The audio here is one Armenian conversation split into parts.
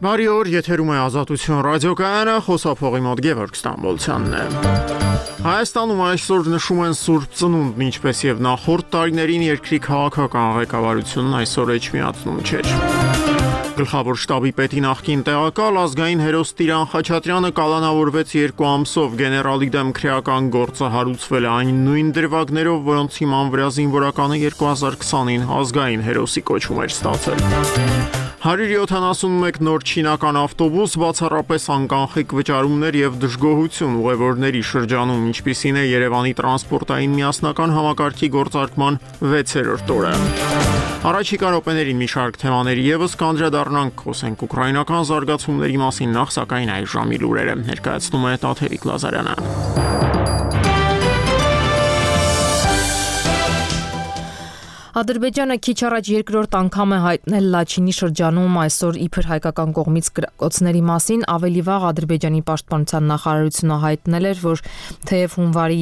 Բարի օր, եթերում է Ազատություն ռադիոկայանը, խոսափողի մոտ Գևորգ Ստամբոլցյանն է։ Հայաստանում այսօր նշում են Սուրբ Ծնունդն, ինչպես եւ նախորդ տարիներին երկրի քաղաքական ղեկավարությունն այսօր էջմիածնում չէր։ Գլխավոր շտաբի պետի նախկին տեղակալ ազգային հերոս Տիրան Խաչատրյանը կալանավորվեց 2 ամսով, գեներալի դեմ քրեական գործը հարուցվել է այն նույն դրվագներով, որոնց հիման վրա զինվորականը 2020-ին ազգային հերոսի կոչում էր ստացել։ 171 նոր չինական ավտոբուս, բացառապես անկանխիկ վճարումներ եւ դժգոհություն ուղևորների շրջանում, ինչպիսին է Երևանի տրանսպորտային միասնական համակարգի գործարկման 6-րդ օրը։ Առաջիկա րոպեներին մի շարք թեմաների եւս կանդրադառնանք, խոսենք ուկրաինական զարգացումների մասին, նախ սակայն այս ժամի լուրերը ներկայացնում է Տաթևիկ Լազարյանը։ Ադրբեջանը քիչ առաջ երկրորդ անգամ է հայտնել Լաչինի շրջանում այսօր իբր հայկական կողմից կրակոցների մասին, ավելի վաղ Ադրբեջանի պաշտպանության նախարարությունը հայտնել էր, որ թեև հունվարի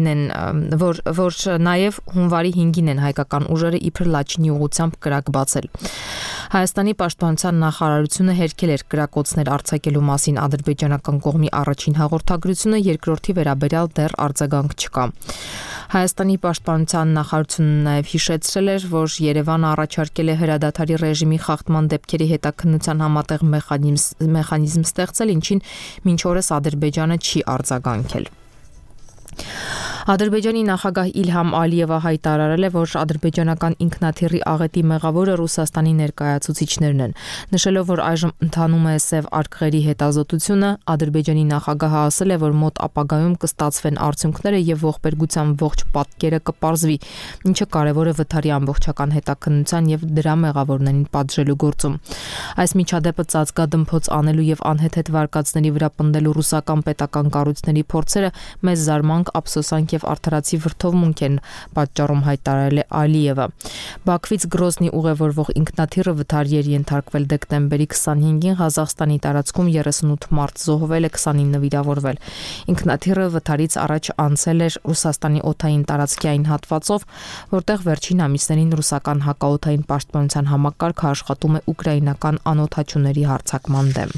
5-ին են հայկական ուժերը իբր Լաչինի ուղղությամբ կրակ բացել։ Հայաստանի պաշտպանության նախարարությունը հերքել էր կրակոցներ արձակելու մասին ադրբեջանական կողմի առաջին հաղորդագրությունը, երկրորդի վերաբերյալ դեռ արձագանք չկա։ Հայաստանի պաշտպանության նախարարությունը նաև հիշեցրել էր, որ Երևանը առաջարկել է հրադադարի ռեժիմի խախտման դեպքերի հետաքննության համատեղ մեխանիզմ ստեղծել, ինչին մինչ օրս Ադրբեջանը չի արձագանքել։ Ադրբեջանի նախագահ Իլհամ Ալիևը հայտարարել է, որ ադրբեջանական ինքնաթիռի աղետի մեղավորը Ռուսաստանի ներկայացուցիչներն են։ Նշելով, որ այժմ ընթանում է Սև արկղերի հետազոտությունը, Ադրբեջանի նախագահը ասել է, որ մոտ ապագայում կստացվեն արդյունքները եւ ողբերգության ողջ պատկերը կպարզվի, ինչը կարեւոր է վթարի ամբողջական հետաքննության եւ դրա մեղավորներին պատժելու գործում։ Այս միջադեպը ծածկադմփոց անելու եւ անհեթեթ վարկածների վրա պնդելու ռուսական պետական կառույցների փորձերը մեծ զարմանք, ափսոսանք եւ արդարացի վրդովմունք են պատճառում, հայտարարել է Ալիևը։ Բաքվից Գրոզնի ուղևորվող ինքնաթիռը վթարի էր ենթարկվել դեկտեմբերի 25-ին Ղազախստանի տարածքում, 38 մարդ զոհվել է, 29 վիրավորվել։ Ինքնաթիռը վթարից առաջ անցել էր Ռուսաստանի օդային տարածքի այն հատվածով, որտեղ վերջին ամիսներին ռուսական հակաօդային պաշտպանության համակարգը աշխատում է ուկրաինական անօդաչուների հարձակման դեմ։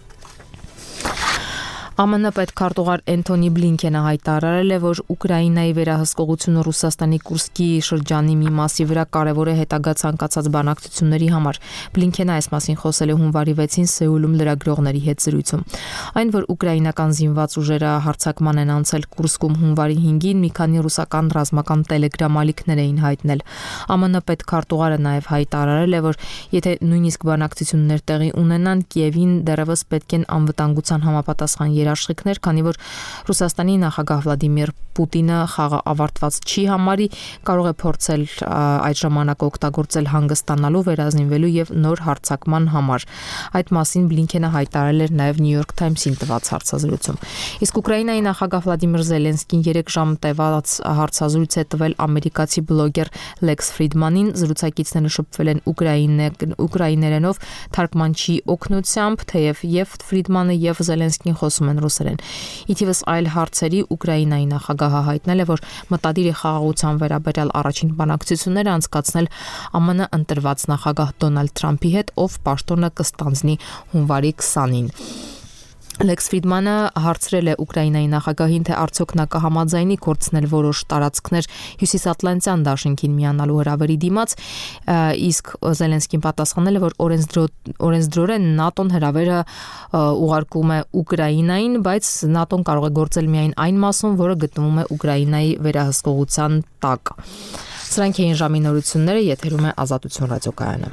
ԱՄՆ պետքարտուղար Էնթոնի Բլինքենը հայտարարել է, որ Ուկրաինայի վերահսկողությունը Ռուսաստանի Կուրսկի շրջանի մի մասի վրա կարևոր է հետագա ցանկացած բանակցությունների համար։ Բլինքենը այս մասին խոսել է հունվարի 6-ին Սեուլում լրագրողների հետ զրույցում։ Այն, որ ուկրաինական զինված ուժերը հարձակման են անցել Կուրսկում հունվարի 5-ին, մի քանի ռուսական ռազմական տելեգրամալիքներ էին հայտնել։ ԱՄՆ պետքարտուղարը նաև հայտարարել է, որ եթե նույնիսկ բանակցություններ տեղի ունենան, Կիևին դեռևս պետք են անվտանգության համապատասխան երաշխիքներ, քանի որ Ռուսաստանի նախագահ Վլադիմիր Պուտինը խաղը ավարտված չի համարի, կարող է փորձել այդ ժամանակը օգտագործել հանգստանալու, վերազինվելու եւ նոր հարձակման համար։ Այդ մասին Բլինքենը հայտարարել էր նաեւ New York Times-ին տված հարցազրույցում։ Իսկ Ուկրաինայի նախագահ Վլադիմիր Զելենսկին 3 ժամ տևած հարցազրույց է տվել ամերիկացի բլոգեր Լեքս Ֆրիդմանին, զրուցակիցները շփվել են ուկրաիներենով թարգմանչի օգնությամբ, թեև եւ Ֆրիդմանը եւ Զելենսկին խոսում են ռուսերեն։ Իթիվս այլ հարցերի Ուկրաինայի նախագահը հայտնել է, որ մտադիր է խաղաղության վերաբերյալ առաջին բանակցությունները անցկացնել ԱՄՆ ընտրված նախագահ Դոնալդ Թրամփի հետ, ով պաշտոնը կստանձնի հունվարի 20-ին։ Լեքս Ֆրիդմանը հարցրել է Ուկրաինայի նախագահին, թե արդյոք նա կհամաձայնի կորցնել որոշ տարածքներ Հյուսիսատլանտյան դաշինքին միանալու հրավերի դիմաց, իսկ Զելենսկին պատասխանել է, որ օրենսդրորեն ՆԱՏՕ-ն հրավերը ուղարկում է Ուկրաինային, բայց ՆԱՏՕ-ն կարող է գործել միայն այն մասում, որը գտնվում է Ուկրաինայի վերահսկողության տակ։ Սրանք էին ժամի նորությունները, եթերում է Ազատություն ռադիոկայանը։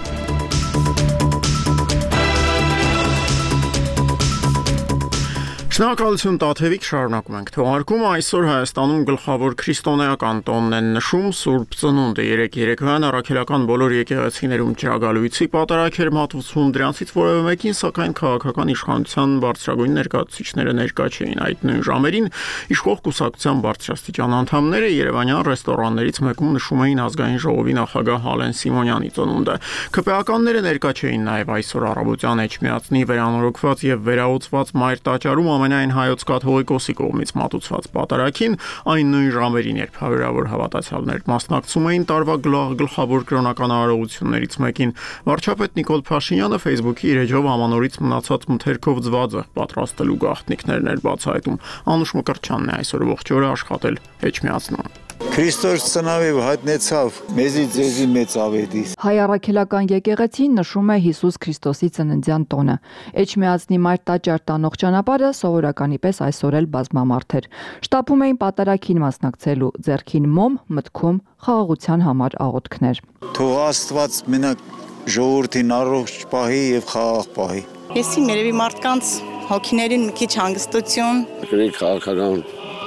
Շնորհակալություն Տաթևիկ, շարունակում ենք թողարկումը։ Այսօր Հայաստանում գլխավոր քրիստոնեական տոնն են նշում Սուրբ Ծնունդը։ Երեկոյան առաքելական բոլոր եկեղեցիներում ճրագալույցի պատարագ էր մատուցվում, դրանցից որևէ մեկին սակայն քաղաքական իշխանության բարձրագույն ներկայացուցիչները ներկա չէին։ Այդ նույն ժամերին իշխող կուսակցության բարձրաստիճան անդամները երևանյան ռեստորաններից մեկում նշում էին ազգային ժողովի նախագահ Ալեն Սիմոնյանի ծնունդը։ ԿՊԱ-ականները ներկա չէին նաև այսօր առավոտյան Էջմիածնի վերանորոգված եւ վերահոսված Մայր տաճարում ամենայն հայոց կաթողիկոսի կողմից մատուցված պատարագին, այն նույն ժամերին, երբ հարյուրավոր հավատացյալներ մասնակցում էին տարվա գլխավոր կրոնական արարողություններից մեկին, վարչապետ Նիկոլ Փաշինյանը Facebook-ի իր էջով ամանորից մնացած մթերքով ձվածեղ պատրաստելու գաղտնիքներն էր բացահայտում։ Անուշ Մկրտչյանն է այսօր ողջ օրը աշխատել Էջմիածնում։ Քրիստոս ծնավ հայտնեցավ մեզի ձեզի մեծ ավետիս։ Հայ առաքելական եկեղեցին նշում է Հիսուս Քրիստոսի ծննդյան տոնը։ Էջմիածնի մայր տաճար տանող ճանապարհը սովորականի պես այսօր էլ բազմամարդ էր։ Շտապում էին պատարագին մասնակցելու, ձեռքին մոմ, մտքում խաղաղության համար աղոթքներ։ Թող Աստված մենակ ժողովրդին առողջ պահի եւ խաղաղ պահի։ Եսի մերևի մարդկանց հոգիներին մի քիչ հանգստություն։ Քաղաքական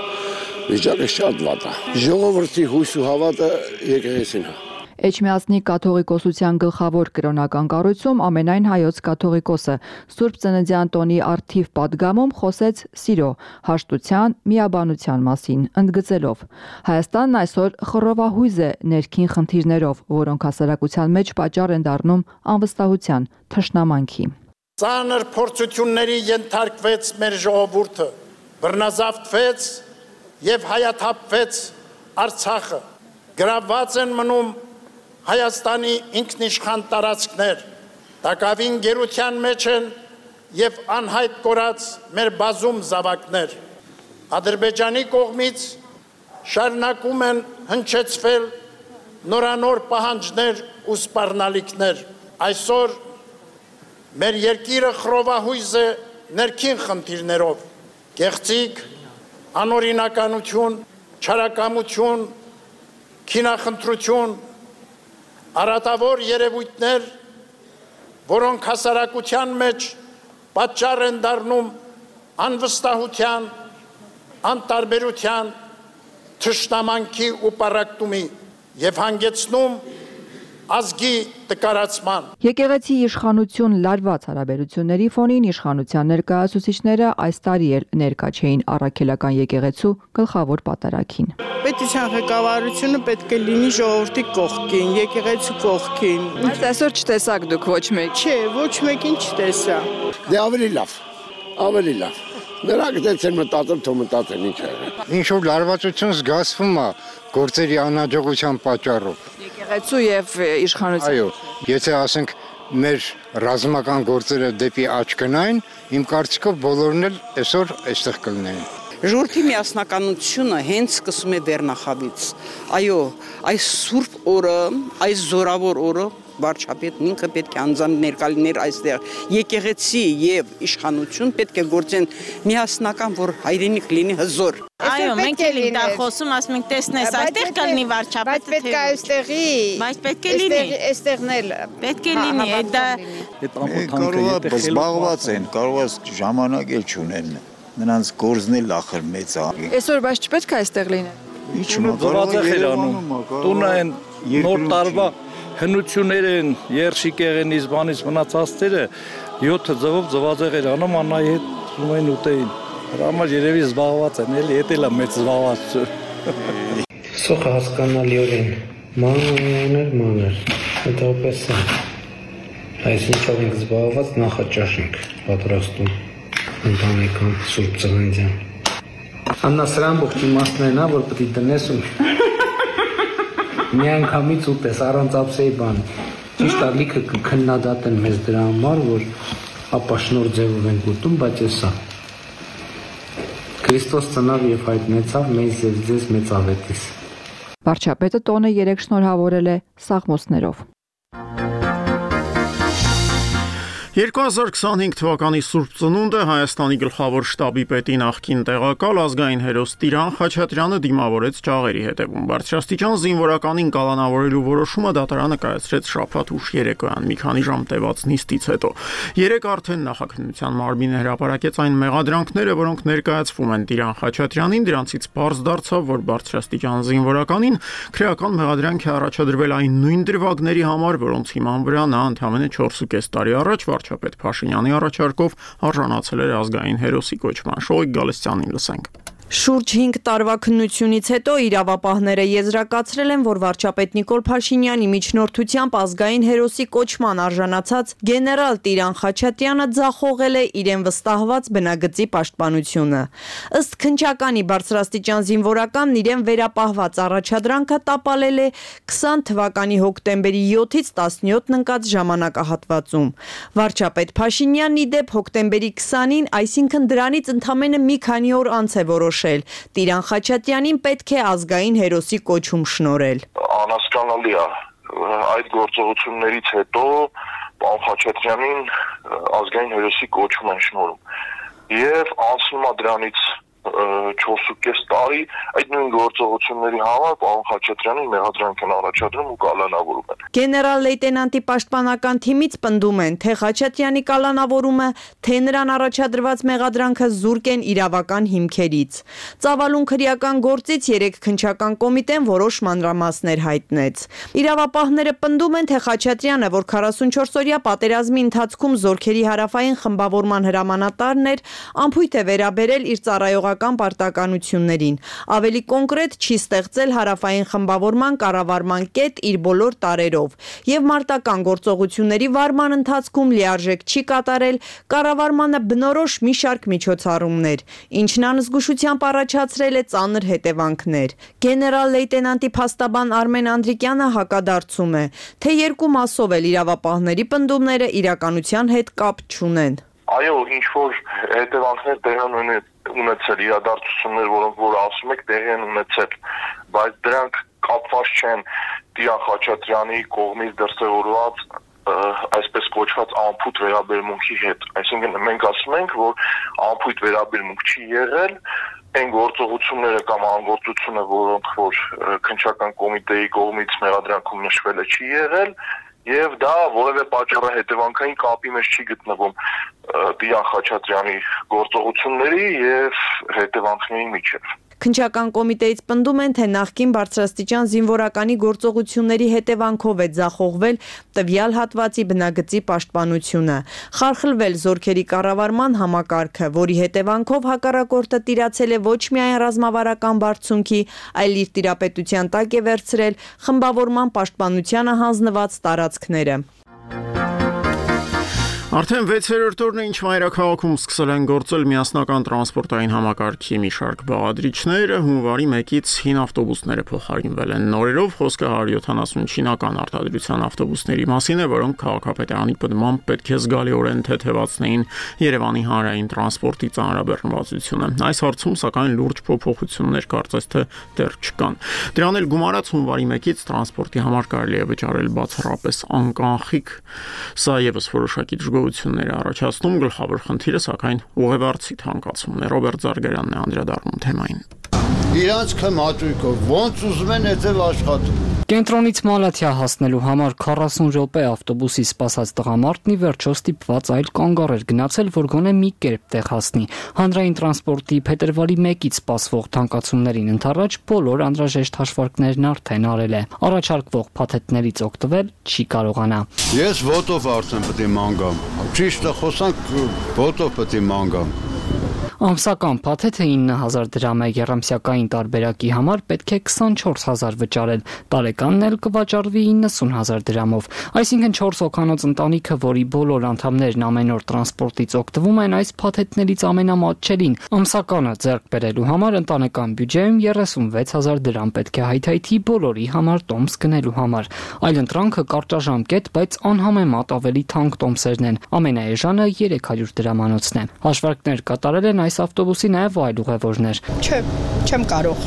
վիճակը շատ վատ է։ Ժողովրդի հույս ու հավատը եկեղեցին է։ Էջմիածնի կաթողիկոսության գլխավոր կրոնական կառույցում ամենայն հայոց կաթողիկոսը Սուրբ Ծննդյան տոնի առթիվ պատգամում խոսեց սիրո, հաշտության, միաբանության մասին, ընդգծելով. Հայաստանն այսօր խռովահույզ է ներքին խնդիրներով, որոնք հասարակության մեջ պատճառ են դառնում անվստահության, թշնամանքի։ Ծանր փորձությունների ենթարկվեց մեր ժողովուրդը, բռնազավթվեց եւ հայաթափվեց Արցախը, գրավված են մնում Հայաստանի ինքնիշխան տարածքներ, տակավին գերության մեջ են եւ անհայտ կորած մեր բազում զավակներ։ Ադրբեջանի կողմից շարունակում են հնչեցվել նորանոր պահանջներ ու սպառնալիքներ։ Այսօր մեր երկիրը խռովահույզ է ներքին խնդիրներով, կեղծիք, անօրինականություն, չարակամություն, քինախնդրություն, արատավոր երևույթներ, որոնք հասարակության մեջ պատճառ են դառնում անվստահության, անտարբերության, թշնամանքի ու պառակտումի եւ հանգեցնում ազգի տկարացման։ Եկեղեցի իշխանություն լարված հարաբերությունների ֆոնին իշխանության ներկայացուցիչները այս տարի էլ ներկա չէին առաքելական եկեղեցու գլխավոր պատարագին։ Պետության ղեկավարությունը պետք է լինի ժողովրդի կողքին, եկեղեցու կողքին։ Բայց այսօր չտեսակ դուք ոչ մեկ։ Չէ, ոչ մեկին չտեսա։ Դե ավելի լավ։ Նրանք դեռ չեն մտածում, թող մտածեն ինչ է։ Ինչ որ լարվածություն զգացվում է գործերի անհաջողության պատճառով։ Եկեղեցու եւ իշխանության։ Այո, եթե ասենք մեր ռազմական գործերը դեպի աճ գնային, իմ կարծիքով բոլորն էլ այսօր այստեղ կլինեին։ Ժողովրդի միասնականությունը հենց սկսում է վերնախավից։ Այո, այս սուրբ օրը, այս զորավոր օրը վարչապետն ինքը պետք է անձամբ ներկա լիներ այստեղ։ Եկեղեցի եւ իշխանություն պետք է գործեն միասնական, որ հայրենիք լինի հզոր։ Այո, մենք էլ դա խոսում, ասում ենք տեսնես, այստեղ կլինի վարչապետը։ Բայց պետք է այստեղի։ Բայց պետք է լինի։ Այստեղն էլ պետք է լինի, դա Կարող է զբաղված են, կարող է ժամանակ էլ չունեն։ Նրանց գործն էլ ախր մեծ է։ Այսօր բայց չպետք է այստեղ լինեն։ Ինչ կարող է Երևանում, տունը են նոր տարվա հնություններ են, երշիկ եղենից բանից մնացածները 7 ձվով ձվածեղեր անում անայի հետ ումեն ուտեին։ Համար երևի զբաղված են, էլի էտել է մեծ զբաղված։ Սոխը հասկանալիորեն մանր, հետապես է։ Այսինչով ենք զբաղված նախաճաշ ենք պատրաստում ընտանեկան Սուրբ Ծննդյան։ Աննա սրան բողջ իմաստներն է, որ պետք է տնես ու մի անգամից ուտես առանց ափսեի բան։ Ճիշտ է լիքը կքննադատեն մեզ դրա համար, որ ապա շնոր ձևով ենք ուտում, բայց էսա։ Քրիստոս ծնավ եւ հայտնեցավ մեզ եւ ձեզ մեծ ավետիս։ Վարչապետը տոնը 3 շնորհավորել է սաղմոսներով։ 2025 թվականի Սուրբ Ծնունդը Հայաստանի գլխավոր շտաբի պետի նախկին տեղակալ ազգային հերոս Տիրան Խաչատրյանը դիմավորեց ճաղերի հետևում։ Բարձրաստիճան զինվորականին կալանավորելու որոշումը դատարանը կայացրեց շաբաթ ուշ երեկոյան մի քանի ժամ տևած նիստից հետո։ Երեկ արդեն նախաքննության մարմինը հրապարակեց այն մեղադրանքները, որոնք ներկայացվում են Տիրան Խաչատրյանին, դրանցից պարզ դարձավ, որ բարձրաստիճան զինվորականին քրեական մեղադրանք է առաջադրվել այն նույն դրվագների համար, որոնց հիման վրա նա ընդամենը 4.5 տարի առաջ վարչապետ Փաշինյանի առաջարկով արժանացել էր ազգային հերոսի կոչման։ Շոյիկ Գալստյանին լսենք։ Շուրջ 5 տարվա քննությունից հետո իրավապահները եզրակացրել են, որ վարչապետ Նիկոլ Փաշինյանի միջնորդությամբ ազգային հերոսի կոչման արժանացած գեներալ Տիրան Խաչատրյանը ձախողել է իրեն վստահված բնագծի պաշտպանությունը։ Ըստ քննչականի բարձրաստիճան զինվորականն իրեն վերապահված առաջադրանքը տապալել է 20 թվականի հոկտեմբերի 7-ից 17-ն ընկած ժամանակահատվածում։ Վարչապետ Փաշինյանն ի դեպ հոկտեմբերի 20-ին, այսինքն դրանից ընդամենը մի քանի օր անց է որոշել Տիրան Խաչատրյանին պետք է ազգային հերոսի կոչում շնորհել։ Անհասկանալի է այդ գործողություններից հետո պարոն Խաչատրյանին ազգային հերոսի կոչում են շնորհում եւ անցնում է դրանից 4.5 տարի այդ նույն գործողությունների համար պարոն Խաչատրյանին մեղադրանք են առաջադրում ու կալանավորում են։ Գեներալ լեյտենանտի պաշտպանական թիմից պնդում են, թե Խաչատրյանի կալանավորումը, թե նրան առաջադրված մեղադրանքը զուրկ են իրավական հիմքերից։ Ծավալուն քրեական գործից 3 քննչական կոմիտեն որոշ մանրամասներ հայտնեց։ Իրավապահները պնդում են, թե Խաչատրյանը, որ 44-օրյա պատերազմի ընթացքում զորքերի հարավային խմբավորման հրամանատարն էր, անփույթ է վերաբերել իր ծառայողական պարտականություններին։ Ավելի կոնկրետ չի ստեղծել հարավային խմբավորման կառավարման կետ իր բոլոր տարերով եւ մարտական գործողությունների վարման ընթացքում լիարժեք չի կատարել կառավարմանը բնորոշ մի շարք միջոցառումներ, ինչն անզգուշությամբ առաջացրել է ծանր հետևանքներ։ Գեներալ լեյտենանտի փաստաբան Արմեն Անդրիկյանը հակադարձում է, թե երկու մասով էլ իրավապահների պնդումները իրականության հետ կապ չունեն։ Այո, ինչ որ հետևանքներ տեղի ունեցել, իրադարձություններ, որոնք որ ասում եք տեղի են ունեցել, բայց դրանք կապված չեն Տիրան Խաչատրյանի կողմից դրսևորված այսպես կոչված անփույթ վերաբերմունքի հետ։ Այսինքն մենք ասում ենք, որ անփույթ վերաբերմունք չի եղել, այն գործողությունները կամ անգործությունը, որոնք որ քննչական կոմիտեի կողմից մեղադրանքում նշվել է, չի եղել, եւ դա որևէ պատճառը հետևանքային կապի մեջ չի գտնվում Տիրան Խաչատրյանի գործողությունների եւ հետևանքների միջեւ։ Քննչական կոմիտեից պնդում են, թե նախկին բարձրաստիճան զինվորականի գործողությունների հետևանքով է ձախողվել տվյալ հատվածի բնագծի պաշտպանությունը, խարխլվել զորքերի կառավարման համակարգը, որի հետևանքով հակառակորդը տիրացել է ոչ միայն ռազմավարական բարձունքի, այլ իր տիրապետության տակ է վերցրել խմբավորման պաշտպանությանը հանձնված տարածքները։ Արդեն 6-րդ օրն է, ինչ մայրաքաղաքում սկսել են գործել միասնական տրանսպորտային համակարգի մի շարք բաղադրիչներ, հունվարի 1-ից հին ավտոբուսները փոխարինվել են նորերով, խոսքը 170 չինական արտադրության ավտոբուսների մասին է, որոնք քաղաքապետարանի պնդմամբ պետք է զգալիորեն թեթևացնեին Երևանի հանրային տրանսպորտի ծանրաբեռնվածությունը։ Այս հարցում սակայն լուրջ փոփոխություններ կարծես թե դեռ չկան։ Դրան էլ գումարած հունվարի 1-ից տրանսպորտի համար կարելի է վճարել բացառապես անկանխիկ, սա եւս որոշակի դժգոհություններ առաջացնում, գլխավոր խնդիրը սակայն ուղևորցի թանկացումն է։ Ռոբերտ Զարգարյանն է անդրադառնում թեմային։ Իրանց քմատույկով ոնց ուզում են հետև աշխատում։ Կենտրոնից Մալաթիա հասնելու համար 40 րոպե ավտոբուսի սպասած տղամարդն ի վերջո ստիպված այլ կանգառ էր գնացել, որ գոնե մի կերպ տեղ հասնի։ Հանրային տրանսպորտի փետրվարի 1-ից սպասվող թանկացումներին ընդառաջ բոլոր անհրաժեշտ հաշվարկներն արդեն արել է։ Առաջարկվող փաթեթներից օգտվել չի կարողանա։ Ես ոտով արդեն պետք է մանգամ։ Ճիշտը խոսանք, ոտով պետք է մանգամ։ Ամսական փաթեթը 9000 դրամ է, երամսյակային տարբերակի համար պետք է 24000 վճարել, տարեկանն էլ կվաճառվի 90000 դրամով։ Այսինքն 4 հոգանոց ընտանիքը, որի բոլոր անդամներն ամեն օր տրանսպորտից օգտվում են, այս փաթեթներից ամենամատչելին ամսականը ձեռք բերելու համար ընտանեկան բյուջեում 36000 դրամ պետք է հայթայթի բոլորի համար տոմս գնելու համար։ Այլ ընտրանքը կարճաժամկետ, բայց անհամեմատ ավելի թանկ տոմսերն են։ Ամենաէժանը 300 դրամանոցն է։ Հաշվարկներ կատարել են այս ավտոբուսի նաև այլ ուղևորներ։ Չէ, չեմ կարող։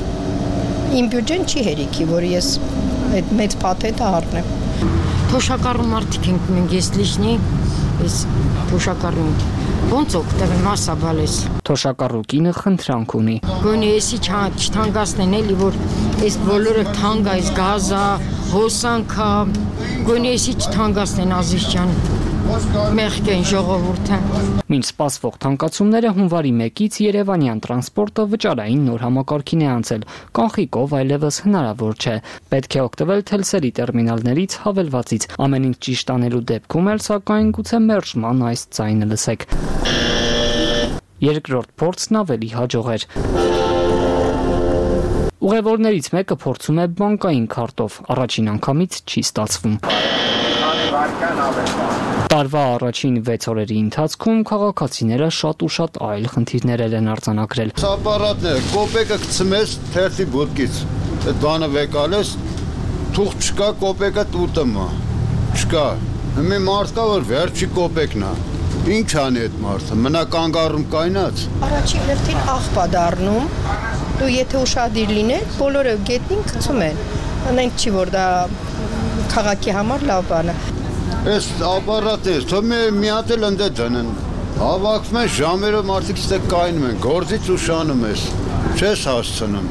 Իմ բյուջեն չի հերիքի, որ ես այդ մեծ փաթեթը առնեմ։ Թոշակառու մարդիկ ենք մենք, ես լիշնի, ես թոշակառու ոնց օգտվել մասաբալես։ Թոշակառու կինը խնդրանք ունի։ Գոնե էսի չթանկացնեն էլի, որ այս բոլորը թանկ այս գազա, հոսանքա, գոնե էսի չթանկացնեն Ազիզյան։ Մեղք են ժողովուրդը։ Մինչ սպասվող թանկացումները հունվարի 1-ից երևանյան տրանսպորտը վճարային նոր համակարգին է անցել, կանխիկով այլևս հնարավոր չէ։ Պետք է օգտվել թելսերի տերմինալներից հավելվածից։ Ամեն ինչ ճիշտ անելու դեպքում էլ սակայն գուցե մերժման այս ձայնը լսեք։ Երկրորդ փորձն ավելի հաջող էր։ Ուղևորներից մեկը փորձում է բանկային քարտով, առաջին անգամից չի ստացվում։ Տարվա առաջին 6 օրերի ընթացքում քաղաքացիները շատ ու շատ այլ խնդիրներ են արձանագրել։ Ապարատն է, կոպեկը գցմես թերթի բուտկից։ Այդ բանը վեկալես, թուղ չկա, կոպեկը տուտը մա։ Չկա։ Մի մարդ կա, որ վերջի կոպեկն է։ Ինչ անի այդ մարդը, մնա կանգառում կայնած։ Առաջին հերթին աղբ է դառնում։ Դու եթե ուշադիր լինես, բոլորը գետնին գցում են։ Անենք չի որ դա քաղաքի համար լավ բան է։ Այս ապարատը, թող մի հատ էլ ընդ դնեն։ Հավաքվում են ժամերով մարդիկ ստե կայնում են, գործից ուշանում ես։ Չես հասցնում։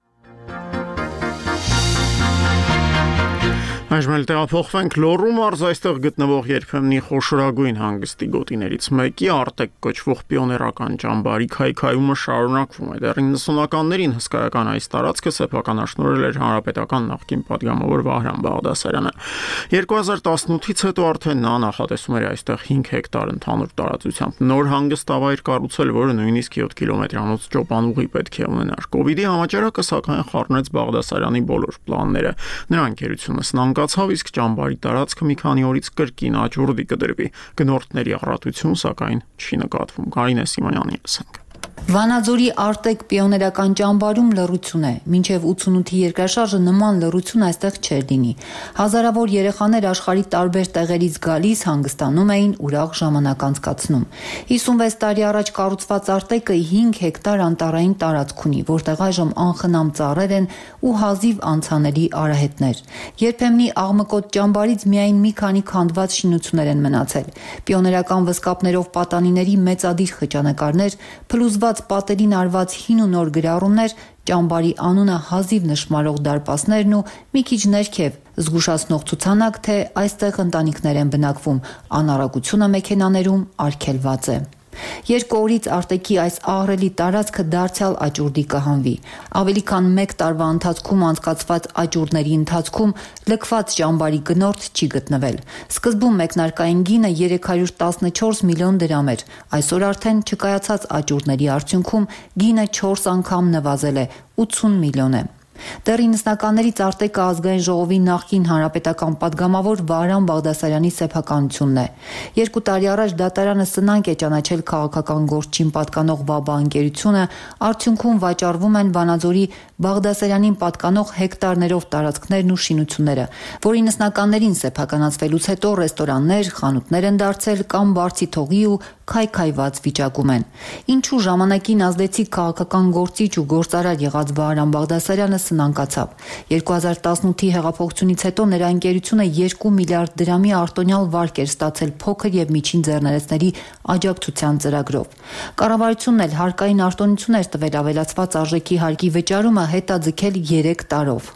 Այժմ էլ տեղափոխվենք Լոռու մարզ, այստեղ գտնվող երբեմնի խոշորագույն հանգստի գոտիներից մեկի Արտեկ կոչվող պիոներական ճամբարի քայքայումը շարունակվում է։ Դեռ 90-ականներին հսկայական այս տարածքը սեփականաշնորհել էր հանրապետական նախկին պատգամավոր Վահրամ Բաղդասարյանը։ 2018-ից հետո արդեն նա նախատեսում էր այստեղ 5 հեկտար ընդհանուր տարածությամբ նոր հանգստավայր կառուցել, որը նույնիսկ 7 կիլոմետրանոց ճոպանուղի պետք է ունենար։ Կոവിഡ്ի համաճարակը սակայն խառնեց Բաղդասարյանի բոլոր պլանները։ Նրա ընկերությունը սնանկացավ, իսկ ճամբարի տարածքը մի քանի օրից կրկին աճուրդի կդրվի։ Գնորդների առատություն սակայն չի նկատվում։ Կարինե Սիմոնյանի ասենք։ Վանաձորի Արտեկ պիոներական ճամբարում լռություն է։ Մինչև 88-ի երկրաշարժը նման լռություն այստեղ չէր լինի։ Հազարավոր երեխաներ աշխարհի տարբեր տեղերից գալիս հանգստանում էին, ուրախ ժամանակ անցկացնում։ 56 տարի առաջ կառուցված Արտեկը 5 հեկտար անտառային տարածք ունի, որտեղ այժմ անխնամ ծառեր են ու հազիվ անցանելի արահետներ։ Երբեմնի աղմկոտ ճամբարից միայն մի քանի քանդված շինություններ են մնացել։ Պիոներական վսկապներով պատանիների մեծադիր խճանկարներ, փլուզված պատերին արված հին ու նոր գրառումներ, ճամբարի անունը հազիվ նշմարող դարպասներն ու մի քիչ ներքև զգուշացնող ցուցանակ, թե այստեղ ընտանիքներ են բնակվում, անառակությունը մեքենաներում արգելված է։ 2 օրից Արտեկի այս ահռելի տարածքը դարձյալ աճուրդի կհանվի։ Ավելի քան 1 տարվա ընթացքում անցկացված աճուրդների ընթացքում լքված ճամբարի գնորդ չի գտնվել։ Սկզբում մեկնարկային գինը 314 միլիոն դրամ էր։ Այսօր արդեն չկայացած աճուրդների արդյունքում գինը 4 անգամ նվազել է, 80 միլիոն է։ Դեռ 90-ականներից Արտեկը ազգային ժողովի նախկին հանրապետական պատգամավոր Վահրամ Բաղդասարյանի սեփականությունն է։ 2 տարի առաջ դատարանը սնանկ է ճանաչել քաղաքական գործին պատկանող ՎԱԲԱ ընկերությունը, արդյունքում վաճառվում են Վանաձորի Բաղդասարյանին պատկանող հեկտարներով տարածքներն ու շինությունները, որ 90-ականներին սեփականացվելուց հետո ռեստորաններ, խանութներ են դարձել կամ բարձի թողի ու քայքայված վիճակում են։ Ինչու ժամանակին ազդեցիկ քաղաքական գործիչ ու գործարար եղած Վահրամ Բաղդասարյանը սնանկացավ։ 2018-ի հեղափոխությունից հետո նրա ընկերությունը 2 միլիարդ դրամի արտոնյալ վարկ էր ստացել փոքր եւ միջին ձեռներեցների աջակցության ծրագրով։ Կառավարությունն էլ հարկային արտոնություն էր տվել ավելացված արժեքի հարկի վճարումը հետաձգել 3 տարով։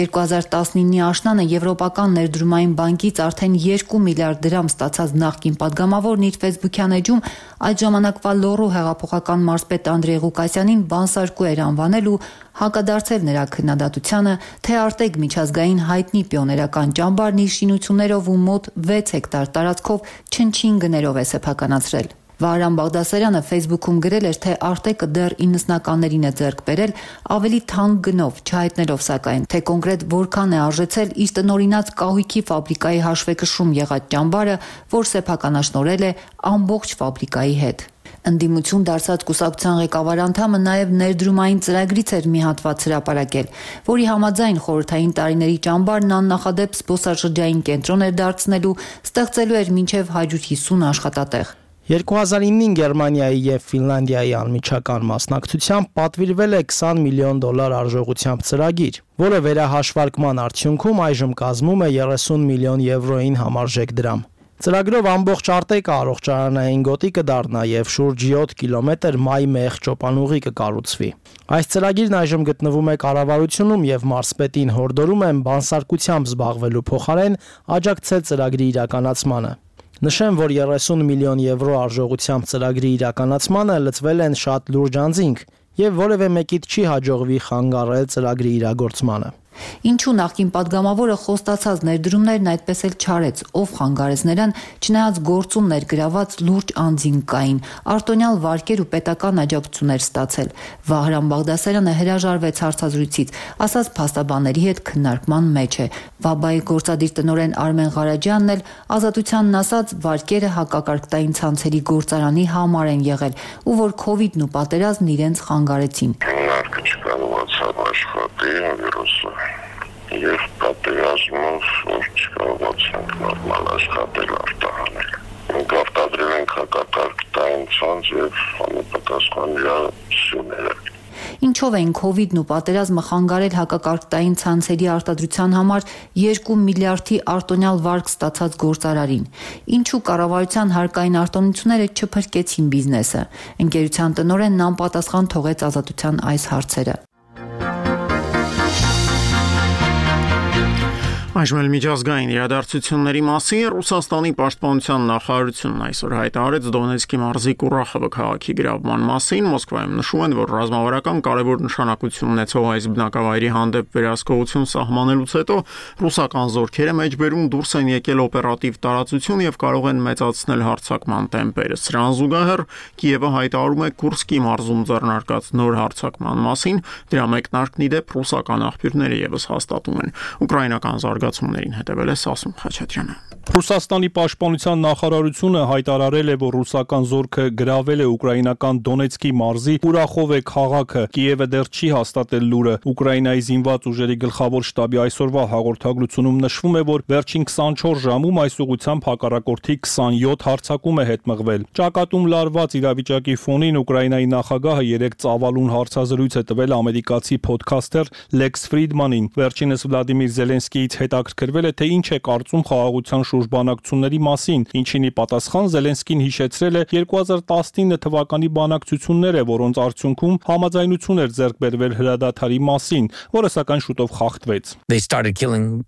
2019-ի աշնանը Եվրոպական ներդրումային բանկից արդեն 2 միլիարդ դրամ ստացած նախկին պատգամավորն իր ֆեյսբուքյան էջում այդ ժամանակվա Լոռու հեղափոխական մարզպետ Անդրեյ Ղուկասյանին բանսարկու էր անվանել ու հակադարձել նրա քննադատությանը, թե Արտեկ միջազգային հայտնի պիոներական ճամբարն իր շինություններով ու մոտ 6 հեկտար տարածքով չնչին գներով է սեփականացրել։ Վահրամ Բաղդասարյանը ֆեյսբուքում գրել էր, թե Արտեկը դեռ 90-ականներին է ձեռք բերել ավելի թանկ գնով, չհայտնելով սակայն, թե կոնկրետ որքան է արժեցել իր տնօրինած կահույքի ֆաբրիկայի հաշվեկշռում եղած ճամբարը, որ սեփականաշնորհել է ամբողջ ֆաբրիկայի հետ։ Ընդդիմություն դարձած կուսակցության ղեկավար անդամը նաև ներդրումային ծրագրից էր մի հատված հրապարակել, որի համաձայն խորհրդային տարիների ճամբարն աննախադեպ զբոսաշրջային կենտրոն էր դարձնելու, ստեղծելու էր մինչև 150 աշխատատեղ։ 2009-ին Գերմանիայի եւ Ֆինլանդիայի անմիջական մասնակցությամբ պատվիրվել է $20 միլիոն արժողությամբ ծրագիր, որը վերահաշվարկման արդյունքում այժմ կազմում է 30 միլիոն եվրոին համարժեք դրամ։ Ծրագրով ամբողջ Արտեկը առողջարանային գոտի կդառնա եւ շուրջ 7 կիլոմետր մայ-մեղ ճոպանուղի կկառուցվի։ Այս ծրագիրն այժմ գտնվում է կառավարությունում եւ մարզպետին հորդորում են բանսարկությամբ զբաղվելու փոխարեն աջակցել ծրագրի իրականացմանը։ Նշեմ, որ 30 միլիոն եվրո արժողությամբ ծրագրի իրականացմանը լծվել են շատ լուրջ անձինք եւ որևէ մեկիդ չի հաջողվի խանգարել ծրագրի իրագործմանը։ Ինչու նախկին падգամավորը խոստացած ներդրումներն այդպես էլ չարեց, ով խանգարեց նրան, չնայած գործում ներգրաված լուրջ անձինք կային, արտոնյալ վարկեր ու պետական աջակցություններ ստացել։ Վահրամ Բաղդասարյանը հրաժարվեց հարցազրույցից, ասաց փաստաբանների հետ քննարկման մեջ է։ ՎԱԲԱ-ի գործադիր տնօրեն Արմեն Ղարաջյանն էլ Ազատությանն ասաց, վարկերը հակակարգտային ցանցերի գործարանի համար են եղել, ու որ քովիդն ու պատերազմն իրենց խանգարեցին։ Քննարկը չկարողացավ աշխատել վիրուսը եւ պատերազմով որ չկարողացանք նորմալ աշխատել արտահանել։ Մենք արտադրել ենք հակակարգտային ցանց եւ համապատասխան ռեակցիաները։ Ինչով են քովիդն ու պատերազմը խանգարել հակակարգտային ցանցերի արտադրության համար 2 միլիարդի արտոնյալ վարկ ստացած գործարարին։ Ինչու կառավարության հարկային արտոնությունները չփրկեցին բիզնեսը։ Ընկերության տնօրենն անպատասխան թողեց Ազատության այս հարցերը։ Այժմ էլ միջազգային իրադարձությունների մասին Ռուսաստանի պաշտպանության նախարարությունն այսօր հայտարարեց Դոնեցկի մարզի Կուրախովը քաղաքի գրավման մասին։ Մոսկվայում նշում են, որ ռազմավարական կարևոր նշանակություն ունեցող այս բնակավայրի հանդեպ վերահսկողություն սահմանելուց հետո ռուսական զորքերը մեջբերում դուրս են եկել օպերատիվ տարածություն եւ կարող են մեծացնել հարձակման տեմպերը։ Սրան զուգահեռ Կիևը հայտարարում է Կուրսկի մարզում ձեռնարկած նոր հարձակման մասին։ Դրա մեկնարկն ի դեպ ռուսական աղբյուրները եւս հաստատում են։ Ուկրաինական զարգացումներին հետևել է Սասուն Խաչատրյանը։ Ռուսաստանի պաշտպանության նախարարությունը հայտարարել է, որ ռուսական զորքը գրավել է ուկրաինական Դոնեցկի մարզի Կուրախովե քաղաքը։ Կիևը դեռ չի հաստատել լուրը։ Ուկրաինայի զինված ուժերի գլխավոր շտաբի այսօրվա հաղորդագրությունում նշվում է, որ վերջին 24 ժամում այս ուղղությամբ հակառակորդի 27 հարձակում է հետմղվել։ Ճակատում լարված իրավիճակի ֆոնին Ուկրաինայի նախագահը 3 ծավալուն հարցազրույց է տվել ամերիկացի փոդքասթեր Լեքս Ֆրիդմանին։ Վերջինս Վլադիմիր Զելենսկիից հետաքրքրվել է, թե ինչ է կարծում խաղաղության շուրջ բանակցությունների մասին, ինչինի պատասխան Զելենսկին հիշեցրել է 2019 թվականի բանակցությունները, որոնց արդյունքում համաձայնություն էր ձեռք բերվել հրադադարի մասին, որը սակայն շուտով խախտվեց։ They started killing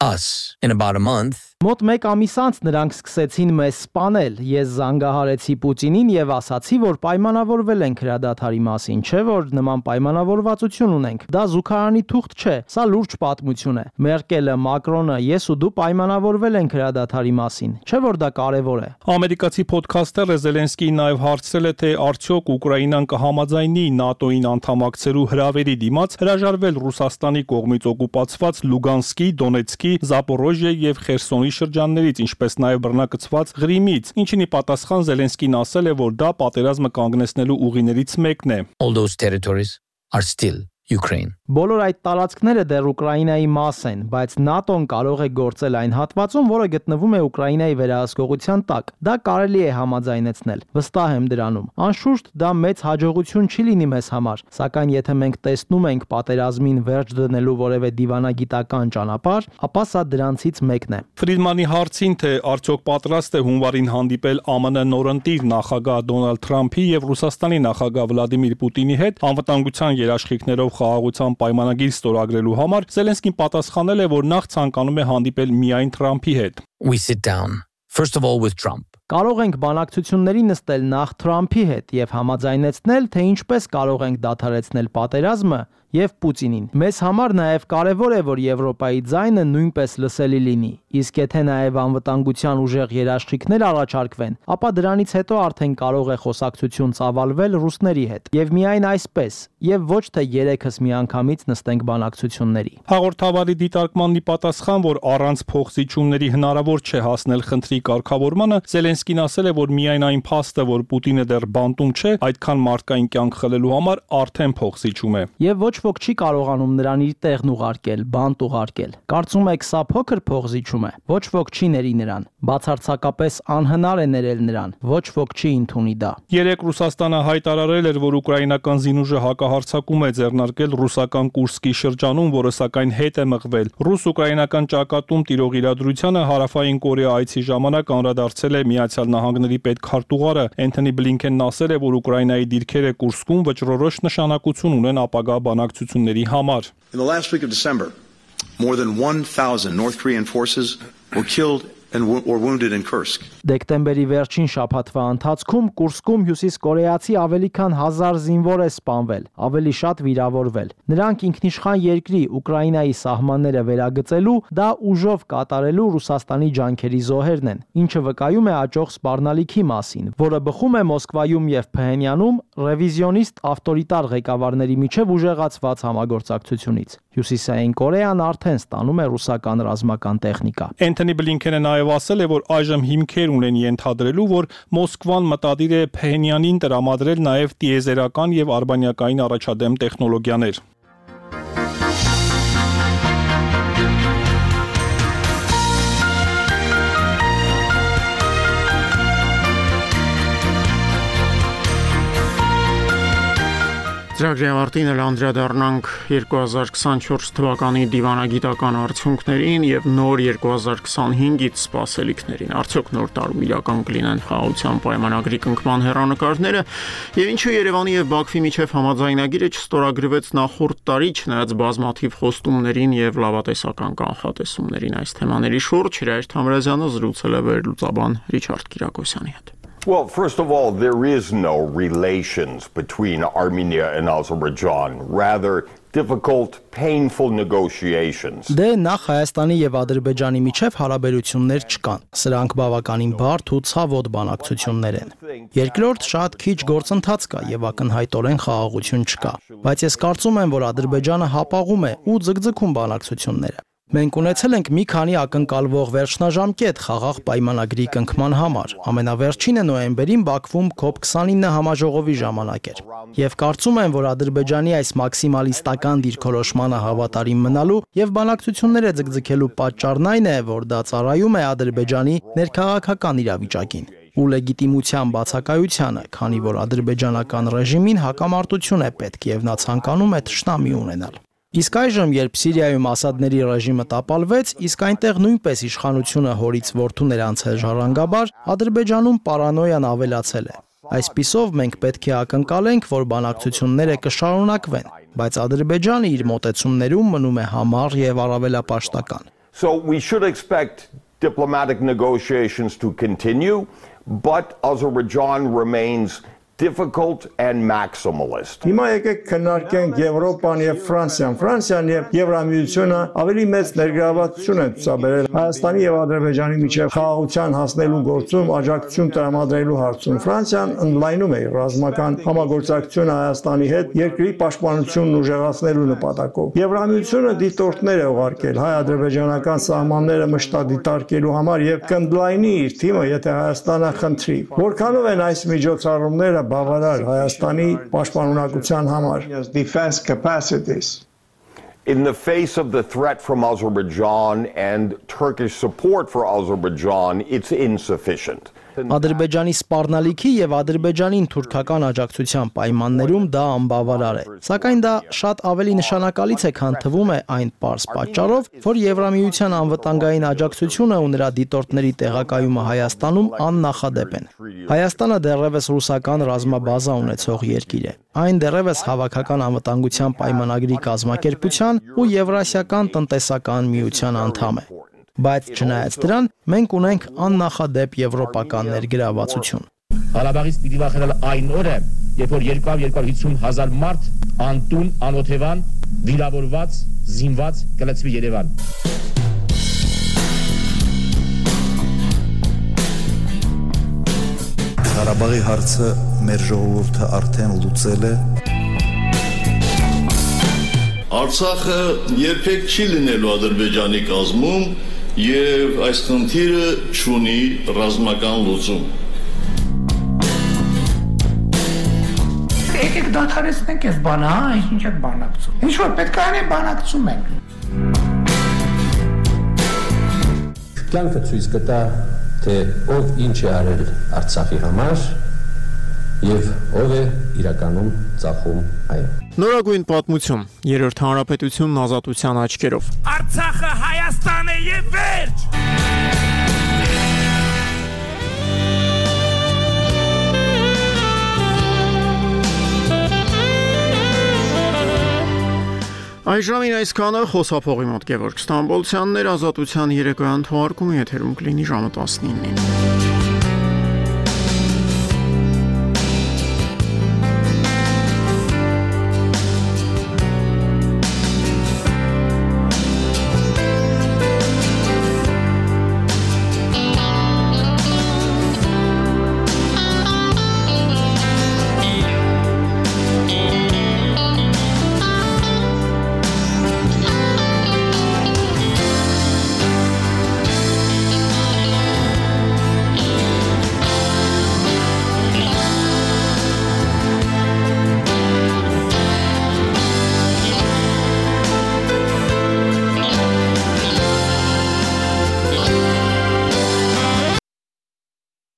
us in about a month. Մոտ 1 ամիս անց նրանք սկսեցին մեզ սպանել։ Ես զանգահարեցի Պուտինին եւ ասացի, որ պայմանավորվել ենք հրադադարի մասին, չէ՞ որ նման պայմանավորվածություն ունենք։ Դա զուգարանի թուղթ չէ, սա լուրջ պատմություն է։ Մերկելը, Մակրոնը, ես ու դու պայմանավորվել ենք հրադադարի մասին, չէ՞ որ դա կարևոր է։ Ամերիկացի փոդքասթերը Զելենսկին նաև հարցրել է, թե արդյոք Ուկրաինան կհամաձայնի ՆԱՏՕ-ին անդամակցելու հրավերի դիմաց հրաժարվել Ռուսաստանի կողմից օկուպացված Լուգանսկի, Դոնեցկի, Զապորոժիե եւ Խերսոնի շրջաններից, ինչպես նաև բռնակցված Ղրիմից, ինչինի պատասխան Զելենսկին ասել է, որ դա պատերազմը կանգնեցնելու ուղիներից մեկն է։ All those territories are still Ukraine. Բոլոր այդ տարածքները դեռ Ուկրաինայի մաս են, բայց ՆԱՏՕ-ն կարող է գործել այն հատվածում, որը գտնվում է Ուկրաինայի վերահսկողության տակ։ Դա կարելի է համաձայնեցնել։ Վստահ եմ դրանում։ Անշուշտ դա մեծ հաջողություն չի լինի մեզ համար, սակայն եթե մենք տեսնում ենք պատերազմին վերջ դնելու որևէ դիվանագիտական ճանապարհ, ապա սա դրանցից մեկն է։ Ֆրիդմանի հարցին, թե արդյոք պատրաստ է հունվարին հանդիպել ԱՄՆ նորընտիր նախագահ Դոնալդ Թրամփի եւ Ռուսաստանի նախագահ Վլադիմիր Պուտինի հետ անվտանգության երաշխիքներով խաղաղության պայմանագիր ստորագրելու համար, Զելենսկին պատասխանել է, որ նախ ցանկանում է հանդիպել միայն Թրամփի հետ։ We sit down first of all with Trump. Կարող ենք բանակցությունների նստել նախ Թրամփի հետ եւ համաձայնեցնել, թե ինչպես կարող ենք դադարեցնել պատերազմը եւ Պուտինին։ Մեզ համար նաեւ կարեւոր է, որ Եվրոպայի ձայնը նույնպես լսելի լինի։ Իսկ եթե նաեւ անվտանգության ուժեղ երաշխիքներ առաջարկվեն, ապա դրանից հետո արդեն կարող է խոսակցություն ծավալվել ռուսների հետ։ Եվ միայն այսպես, եւ ոչ թե երեքս միանգամից նստենք բանակցությունների։ Հաղորդավարի դիտարկմանն ի պատասխան, որ առանց փոխզիջումների հնարավոր չէ հասնել խնդրի կարգավորմանը, Զելենսկին ասել է, որ միայն այն փաստը, որ Պուտինը դեռ բանտում չէ, այդքան մարդկային կյանք խլելու համար արդեն փոխզիջում է։ Եվ ոչ ոք չի կարողանում նրան իր տեղն ուղարկել, բանտ ուղարկել։ Կարծում եք սա փոքր փոխզիջում է։ Ոչ ոք չի ների նրան։ Բացարձակապես անհնար է ներել նրան։ Ոչ ոք չի ընդունի դա։ Երեք Ռուսաստանը հայտարարել էր, որ ուկրաինական զինուժը հակահարձակում է ձեռնարկել ռուսական Կուրսկի շրջանում, որը սակայն հետ է մղվել։ Ռուս-ուկրաինական ճակատում տիրող իրադրությանը Հարավային Կորեա այցի ժամանակ անդրադարձել է Միացյալ Նահանգների պետքարտուղարը Էնթոնի Բլինքենն ասել է, որ Ուկրաինայի դիրքերը Կուրսկում վճռորոշ նշանակություն ունեն ապագա բանակցությունների համար։ In the last week of December, more than 1,000 North Korean forces were killed or wounded in Kursk. Դեկտեմբերի վերջին շաբաթվա ընթացքում Կուրսկում հյուսիսկորեացի ավելի քան 1000 զինվոր է սպանվել, ավելի շատ վիրավորվել։ Նրանք ինքնիշխան երկրի Ուկրաինայի սահմանները վերագծելու, դա ուժով կատարելու Ռուսաստանի ջանքերի զոհերն են, ինչը վկայում է աճող սպառնալիքի մասին, որը բխում է Մոսկվայում եւ Փհենյանում ռևիզիոնիստ ավտորիտար ղեկավարների միջև ուժեղացված համագործակցությունից։ Հյուսիսային Կորեան արդեն ստանում է ռուսական ռազմական տեխնիկա։ Էնթոնի Բլինքենը նաև ասել է, որ այժմ հիմքեր ունեն ենթադրելու, որ Մոսկվան մտադիր է Փհենյանին տրամադրել նաև տիեզերական եւ արբանյակային առաջադեմ տեխնոլոգիաներ։ Ծրագրի ավարտին էլ անդրադառնանք 2024 թվականի դիվանագիտական արդյունքներին եւ նոր 2025-ից սպասելիքներին։ Արդյոք նոր տարում իրական կլինեն խաղաղության պայմանագրի կնքման հեռանկարները եւ ինչու Երևանի եւ Բաքվի միջև համաձայնագիրը չստորագրվեց նախորդ տարի, չնայած բազմաթիվ խոստումներին եւ լավատեսական կանխատեսումներին։ Այս թեմաների շուրջ Հրայր Թամրազյանը զրուցել է վերլուծաբան Ռիչարդ Կիրակոսյանի հետ։ Well, first of all, there is no relations between Armenia and Azerbaijan, rather difficult, painful negotiations. Դե նախ Հայաստանի եւ Ադրբեջանի միջև հարաբերություններ չկան։ Սրանք բավականին բարդ ու ցավոտ բանակցություններ են։ Երկրորդ, շատ քիչ գործընթաց կա եւ ակնհայտորեն խաղաղություն չկա։ Բայց ես կարծում եմ, որ Ադրբեջանը հապաղում է ու ձգձգում բանակցությունները։ Մենք ունեցել ենք մի քանի ակնկալվող վերջնաժամկետ խաղաղ պայմանագրի կնքման համար։ Ամենավերջինը նոյեմբերին Բաքվում COP29 համաժողովի ժամանակ էր։ Եվ կարծում եմ, որ Ադրբեջանի այս մաքսիմալիստական դիրքորոշմանը հավատարիմ մնալու եւ բանակցությունները ձգձգելու պատճառն այն է, որ դա ծառայում է Ադրբեջանի ներքաղաքական իրավիճակին ու լեգիտիմության բացակայությանը, քանի որ ադրբեջանական ռեժիմին հակամարտություն է պետք եւ նա ցանկանում է թշնամի ունենալ։ Իսկ այժմ, երբ Սիրիայում Ասադների ռեժիմը տապալվեց, իսկ այնտեղ նույնպես իշխանությունը հորից որդուն էր անցել ժառանգաբար, Ադրբեջանում պարանոյան ավելացել է։ Այսպիսով մենք պետք է ակնկալենք, որ բանակցությունները կշարունակվեն, բայց Ադրբեջանը իր մոտեցումներում մնում է համառ եւ առավելապաշտական։ So we should expect diplomatic negotiations to continue, but Azerbaijan remains difficult and maximalist. Հիմա եկեք քննարկենք Եվրոպան եւ Ֆրանսիան։ Ֆրանսիան եւ Եվրամիությունը ավելի մեծ ներգրավվածություն են ցուցաբերել Հայաստանի եւ Ադրբեջանի միջև խաղաղության հասնելու գործում աջակցություն տրամադրելու հարցում։ Ֆրանսիան ընդլայնում է ռազմական համագործակցությունը Հայաստանի հետ երկրի պաշտպանությունն ուժեղացնելու նպատակով։ Եվրամիությունը դիտորդներ է ուղարկել հայ-ադրբեջանական սահմանները մշտադիտարկելու համար եւ կընդլայնի իր թիմը, եթե Հայաստանը խնդրի։ Որքանով են այս միջոցառումները բավարար Հայաստանի պաշտպանունակության համար։ In the face of the threat from Azerbaijan and Turkish support for Azerbaijan, it's insufficient. Ադրբեջանի սպառնալիքի եւ Ադրբեջանին թուրքական աջակցության պայմաններում դա անբավարար է։ Սակայն դա շատ ավելի նշանակալից է, քան թվում է այն պարզ պատճառով, որ Եվրամիության անվտանգային աջակցությունը ու նրա դիտորդների տեղակայումը Հայաստանում աննախադեպ են։ Հայաստանը դեռևս ռուսական ռազմաբազա ունեցող երկիր է։ Այն դեռևս հավաքական անվտանգության պայմանագրի կազմակերպության ու Եվրասիական տնտեսական միության անդամ է։ Բայց չնայած դրան, մենք ունենք աննախադեպ եվրոպական ներգրավվածություն։ Ղարաբաղից պիտի վախենալ այն օրը, երբ որ 250,000 մարդ անտուն, անօթևան, վիրավորված, զինված կլցվի Երևան։ Ղարաբաղի հարցը մեր ժողովուրդը արդեն լուծել է։ Արցախը երբեք չի լինելու Ադրբեջանի կազմում եւ այս խնդիրը չունի ռազմական լուծում։ Եկեք դադարեցնենք այս բանը, ինչ եք բանակցում։ Ինչ որ պետք է անենք, բանակցում ենք։ Կյանքը ցույց կտա, թե ով ինչ է արել Արցախի համար եւ ով է իրականում ծախում այն։ Նորագույն պատմություն, Երրորդ հանրապետությունն ազատության աչքերով։ Արցախը Հայաստան է եւ վերջ։ Այժմին այսքանը խոսափողի մոտ Գևորգ Ստամբոլցյանն էր ազատության երեկոյան թողարկումը եթերում կլինի ժամը 19-ին։